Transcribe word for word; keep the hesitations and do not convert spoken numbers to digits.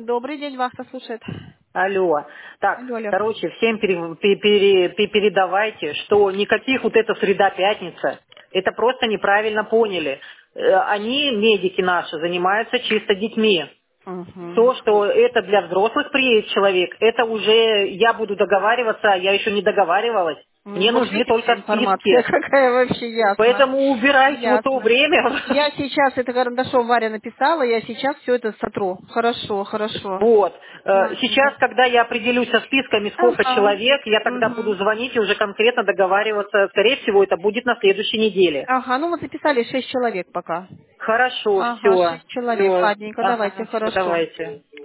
Добрый день, Вахта слушает. Алло. Так, Алло, алло. короче, всем пере- пе- пере- пе- передавайте, что никаких вот это среда-пятница, это просто неправильно поняли. Э, Они, медики наши, занимаются чисто детьми. То, Угу. что это для взрослых приедет человек, это уже я буду договариваться, я еще не договаривалась. Ну, Мне вот нужны видите, только информация списки. какая вообще ясно. Поэтому убирайте вот то Ясно. время. Я сейчас, это карандашом Варя написала, я сейчас все это сотру. Хорошо, хорошо. Вот. Э, Сейчас, Ладненько. когда я определюсь со списками, сколько Ага. человек, я тогда буду Угу. звонить и уже конкретно договариваться. Скорее всего, это будет на следующей неделе. Ага, ну мы записали шесть человек пока. Хорошо, Ага, все. шесть человек. Все. Ладненько, давайте, Ага, все, хорошо. давайте.